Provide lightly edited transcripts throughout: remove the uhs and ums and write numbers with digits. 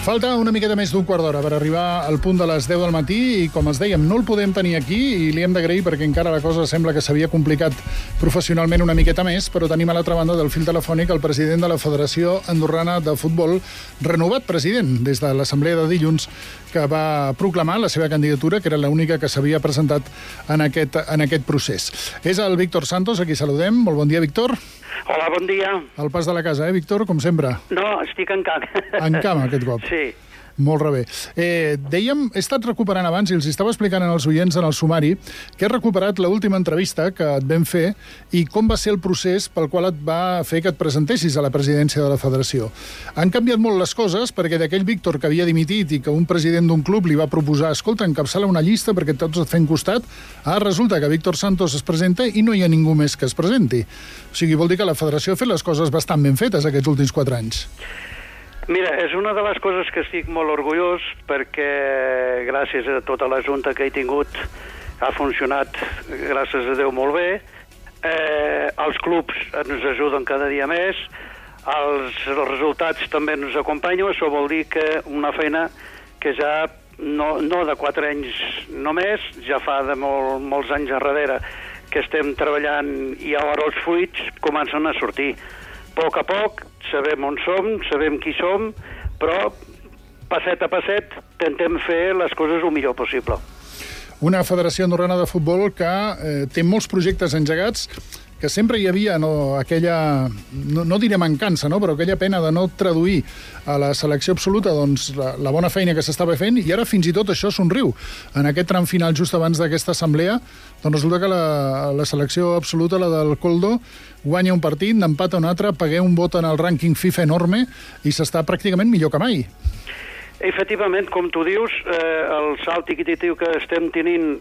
Falta una miqueta més d'un quart d'hora per arribar al punt de les 10 del matí i, com els dèiem, no el podem tenir aquí i li hem d'agrair perquè encara la cosa sembla que s'havia complicat professionalment una miqueta més, però tenim a l'altra banda del fil telefònic el president de la Federació Andorrana de Futbol, renovat president des de l'assemblea de dilluns, que va proclamar la seva candidatura, que era l'única que s'havia presentat en aquest procés. És el Víctor Santos, a qui saludem. Molt bon dia, Víctor. Hola, bon dia. Al pas de la casa, Víctor, com sempre? No, estic en cama. En cama, aquest cop. Sí. Molt bé. Dèiem, he estat recuperant abans, i els estava explicant als oients en el sumari, que he recuperat l'última entrevista que et vam fer i com va ser el procés pel qual et va fer que et presentessis a la presidència de la federació. Han canviat molt les coses perquè d'aquell Víctor que havia dimitit i que un president d'un club li va proposar, escolta, encapçala una llista perquè tots et fem costat, resulta que Víctor Santos es presenta i no hi ha ningú més que es presenti. O sigui, vol dir que la federació ha fet les coses bastant ben fetes aquests últims 4 anys. Mira, és una de les coses que estic molt orgullós perquè gràcies a tota la junta que he tingut ha funcionat, gràcies a Déu, molt bé. Els clubs ens ajuden cada dia més, els resultats també ens acompanyen. Això vol dir que una feina que ja no de 4 anys només, ja fa de molts anys enrere que estem treballant i ara els fruits comencen a sortir. A poc, sabem on som, sabem qui som, però passet a passet intentem fer les coses el millor possible. Una federació andorrana de futbol que té molts projectes engegats, que sempre hi havia aquella, no diré mancança, però aquella pena de no traduir a la selecció absoluta doncs, la bona feina que s'estava fent, i ara fins i tot això somriu. En aquest tram final, just abans d'aquesta assemblea, doncs resulta que la selecció absoluta, la del Koldo, guanya un partit, n'empata un altre, pagué un vot en el rànquing FIFA enorme i s'està pràcticament millor que mai. Efectivament, com tu dius, el salt equitatiu que estem tenint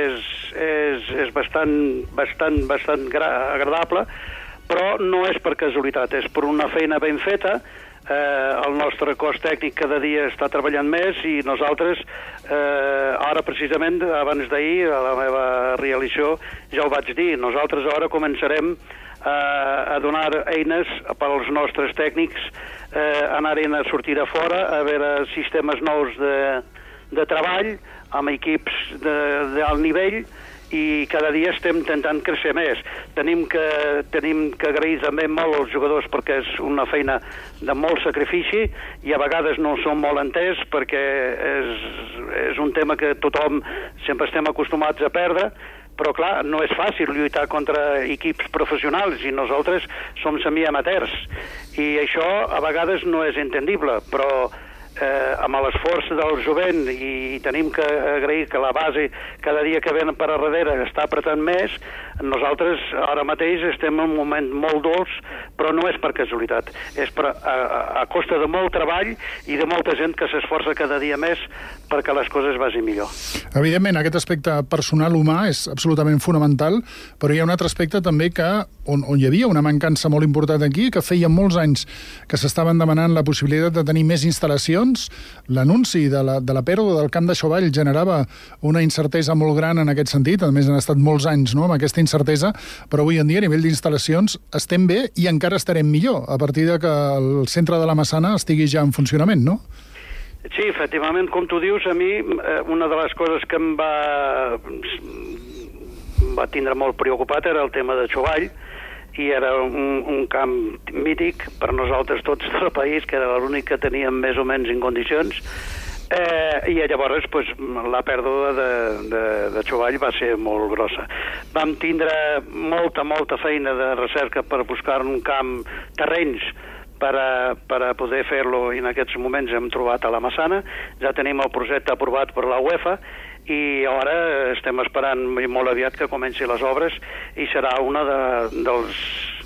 és bastant agradable, però no és per casualitat, és per una feina ben feta. El nostre cos tècnic cada dia està treballant més i nosaltres, ara precisament, abans d'ahir, a la meva realització, ja ho vaig dir, nosaltres ara començarem a donar eines pels nostres tècnics, anaren a sortir a fora, a veure sistemes nous de treball amb equips d'alt nivell, i cada dia estem intentant créixer més. Tenim que agrair també molt als jugadors perquè és una feina de molt sacrifici i a vegades no som molt entès perquè és un tema que tothom sempre estem acostumats a perdre, però clar, no és fàcil lluitar contra equips professionals i nosaltres som semi-amateurs i això a vegades no és entendible, però amb l'esforç del jovent i tenim que agrair que la base cada dia que ven per a darrere està apretant més. Nosaltres ara mateix estem en un moment molt dolç, però no és per casualitat, és a costa de molt treball i de molta gent que s'esforça cada dia més perquè les coses vagin millor. Evidentment, aquest aspecte personal humà és absolutament fonamental, però hi ha un altre aspecte també on hi havia una mancança molt important aquí, que feia molts anys que s'estaven demanant la possibilitat de tenir més instal·lacions. L'anunci de la pèrdua del camp de Xovall generava una incertesa molt gran en aquest sentit. A més, han estat molts anys amb aquesta incertesa, però avui en dia a nivell d'instal·lacions estem bé i encara estarem millor a partir de que el centre de la Massana estigui ja en funcionament, no? Sí, efectivament, com tu dius, a mi una de les coses que em va tindre molt preocupat era el tema de Xovall, i era un camp mític per nosaltres tots del país, que era l'únic que teníem més o menys en condicions, i llavors la pèrdua de Xovall va ser molt grossa. Vam tindre molta feina de recerca per buscar un camp, terrenys, per a poder fer-lo, i en aquests moments hem trobat a la Massana. Ja tenim el projecte aprovat per la UEFA i ara estem esperant molt aviat que comenci les obres i serà una dels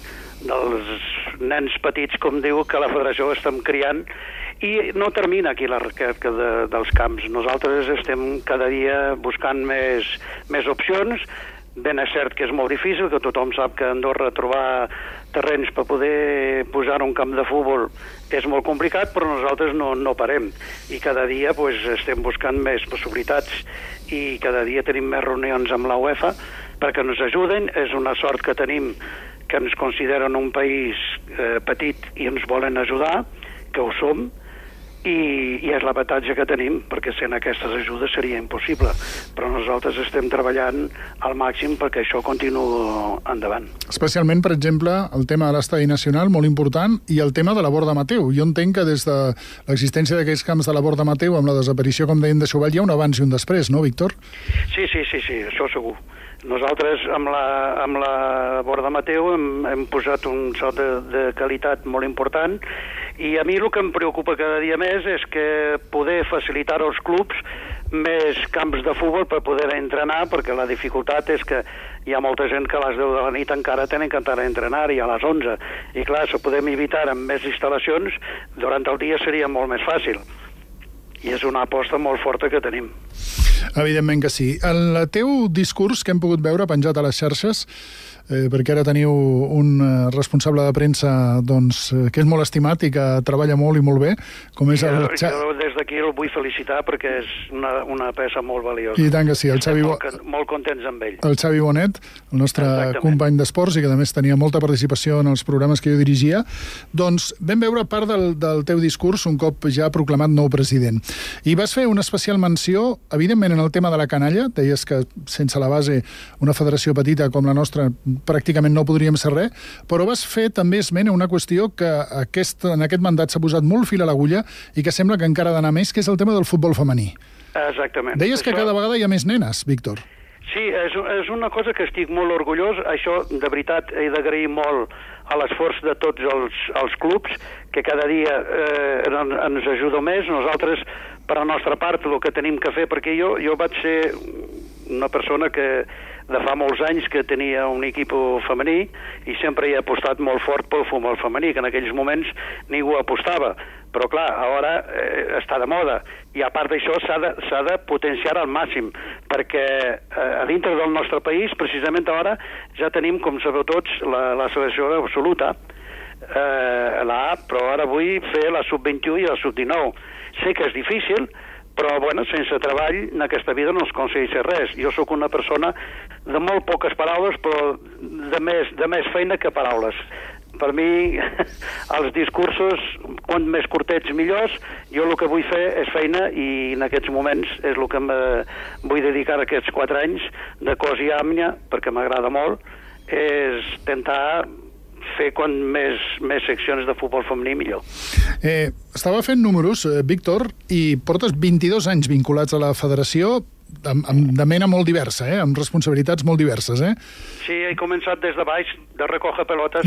nens petits, com diu, que la federació estem criant. I no termina aquí la recerca dels camps. Nosaltres estem cada dia buscant més opcions. Ben és cert que és molt difícil, que tothom sap que a Andorra trobar terrenys per poder posar un camp de futbol és molt complicat, però nosaltres no parem. I cada dia estem buscant més possibilitats i cada dia tenim més reunions amb la UEFA perquè ens ajuden. És una sort que tenim, que ens consideren un país petit i ens volen ajudar, que ho som, i és l'avantatge que tenim, perquè sent aquestes ajudes seria impossible, però nosaltres estem treballant al màxim perquè això continuï endavant. Especialment, per exemple, el tema de l'estadi nacional, molt important, i el tema de la Borda Mateu. Jo entenc que des de l'existència d'aquests camps de la Borda Mateu, amb la desaparició, com deien, de Xuball, hi ha un abans i un després, no, Víctor? Sí, això segur. Nosaltres, amb la Borda Mateu, hem posat un salt de qualitat molt important, i a mi el que em preocupa cada dia més és que poder facilitar als clubs més camps de futbol per poder entrenar, perquè la dificultat és que hi ha molta gent que a les 10 de la nit encara tenen que entrar a entrenar, i a les 11. I clar, si podem evitar amb més instal·lacions, durant el dia seria molt més fàcil. I és una aposta molt forta que tenim. Evidentment que sí. El teu discurs que hem pogut veure penjat a les xarxes, perquè ara teniu un responsable de premsa que és molt estimat i que treballa molt i molt bé, com és el Xavi. Jo des d'aquí el vull felicitar perquè és una peça molt valiosa. I tant que sí. Estem molt contents amb ell. El Xavi Bonet, el nostre company d'esports, i que a més tenia molta participació en els programes que jo dirigia. Doncs vam veure part del teu discurs un cop ja proclamat nou president. I vas fer una especial menció, evidentment, en el tema de la canalla. Deies que sense la base una federació petita com la nostra pràcticament no podríem ser res, però vas fer també esment a una qüestió que en aquest mandat s'ha posat molt fil a l'agulla i que sembla que encara ha d'anar més, que és el tema del futbol femení. Exactament. Deies que cada vegada hi ha més nenes, Víctor. Sí, és una cosa que estic molt orgullós. Això, de veritat, he d'agrair molt a l'esforç de tots els clubs, que cada dia ens ajuda més. Nosaltres, per la nostra part, el que tenim que fer, perquè jo vaig ser una persona que de fa molts anys que tenia un equip femení i sempre he apostat molt fort pel futbol femení, que en aquells moments ningú apostava. Però clar, ara està de moda, i a part d'això s'ha de potenciar al màxim, perquè a dintre del nostre país, precisament ara, ja tenim, com sabeu tots, la selecció absoluta, la A, però ara vull fer la sub-21 i la sub-19. Sé que és difícil, però bueno, sense treball en aquesta vida no es aconsegueix res. Jo sóc una persona de molt poques paraules, però de més feina que paraules. Per mi, els discursos, quan més curtets millors, jo el que vull fer és feina, i en aquests moments és el que vull dedicar aquests 4 anys de cos i àmnia, perquè m'agrada molt, és intentar fer quan més seccions de futbol femení millor. Estava fent números, Víctor, i portes 22 anys vinculats a la federació, de mena molt diversa, amb responsabilitats molt diverses, Sí, he començat des de baix, de recoger pelotes.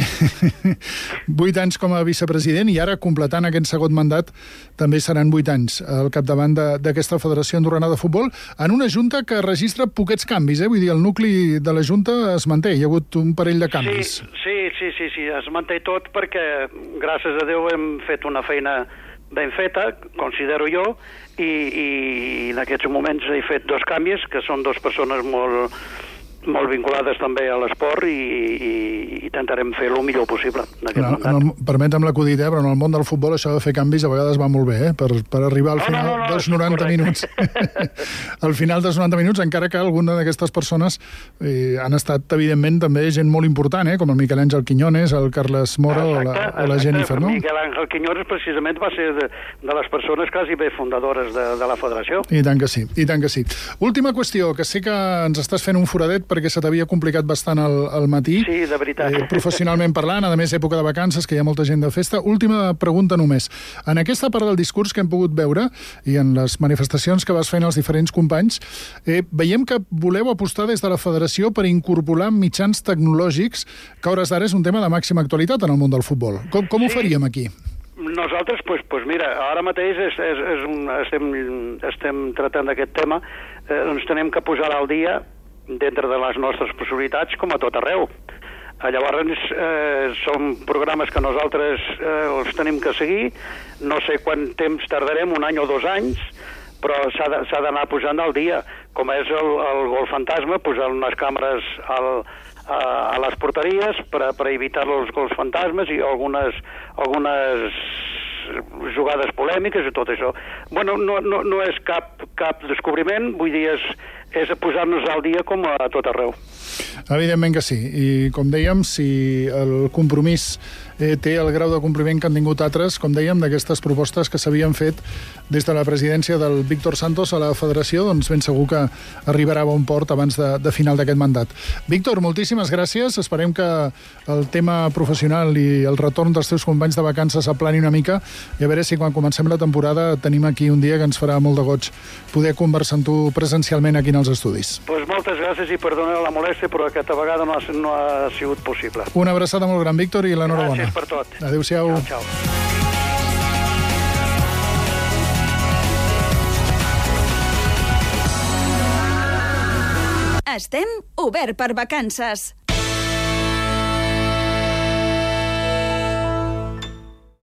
8 anys com a vicepresident, i ara, completant aquest segon mandat, també seran 8 anys al capdavant d'aquesta Federació Andorrana de Futbol, en una junta que registra poquets canvis, vull dir, el nucli de la junta es manté, hi ha hagut un parell de canvis. Sí, es manté tot perquè, gràcies a Déu, hem fet una feina ben feta, considero jo, i en aquests moments he fet 2 canvis, que són 2 persones molt vinculades també a l'esport, i intentarem fer el millor possible en aquest mandat. Permetem l'acudit, però en el món del futbol això de fer canvis a vegades va molt bé, per arribar al final dels 90 minuts. Al final dels 90 minuts, encara que alguna d'aquestes persones han estat, evidentment, també gent molt important, com el Miquel Àngel Quiñones, el Carles Mora o la Jennifer, no? Miquel Àngel Quiñones precisament va ser de les persones quasi bé fundadores de la federació. I tant que sí, i tant que sí. Última qüestió, que sé que ens estàs fent un foradet perquè se t'havia complicat bastant al matí. Sí, de veritat. Professionalment parlant, a més, època de vacances, que hi ha molta gent de festa. Última pregunta només. En aquesta part del discurs que hem pogut veure, i en les manifestacions que vas fent als diferents companys, veiem que voleu apostar des de la federació per incorporar mitjans tecnològics, que a hores d'ara és un tema de màxima actualitat en el món del futbol. Com ho faríem aquí? Nosaltres, doncs mira, ara mateix estem tratant aquest tema, ens tenim que posar al dia dintre de les nostres possibilitats, com a tot arreu. Llavors, són programes que nosaltres els tenim que seguir. No sé quant temps tardarem, 1 any o 2 anys, però s'ha d'anar posant al dia. Com és el gol fantasma, posar unes càmeres a les porteries per evitar els gols fantasmes i algunes jugades polèmiques i tot això. Bueno, no és cap descobriment, vull dir, és posar-nos al dia com a tot arreu. Evidentment que sí. I, com dèiem, si el compromís té el grau de compliment que han tingut altres, com dèiem, d'aquestes propostes que s'havien fet des de la presidència del Víctor Santos a la federació, doncs ben segur que arribarà a bon port abans de final d'aquest mandat. Víctor, moltíssimes gràcies. Esperem que el tema professional i el retorn dels teus companys de vacances s'aplani una mica i a veure si quan comencem la temporada tenim aquí un dia que ens farà molt de goig poder conversar amb tu presencialment aquí en els estudis. Pues moltes gràcies i perdoneu la molèstia, però aquesta vegada no ha sigut possible. Una abraçada molt gran, Víctor, i l'enhorabona. Gràcies per tot. Adéu-siau. Ciao. Estem obert per vacances.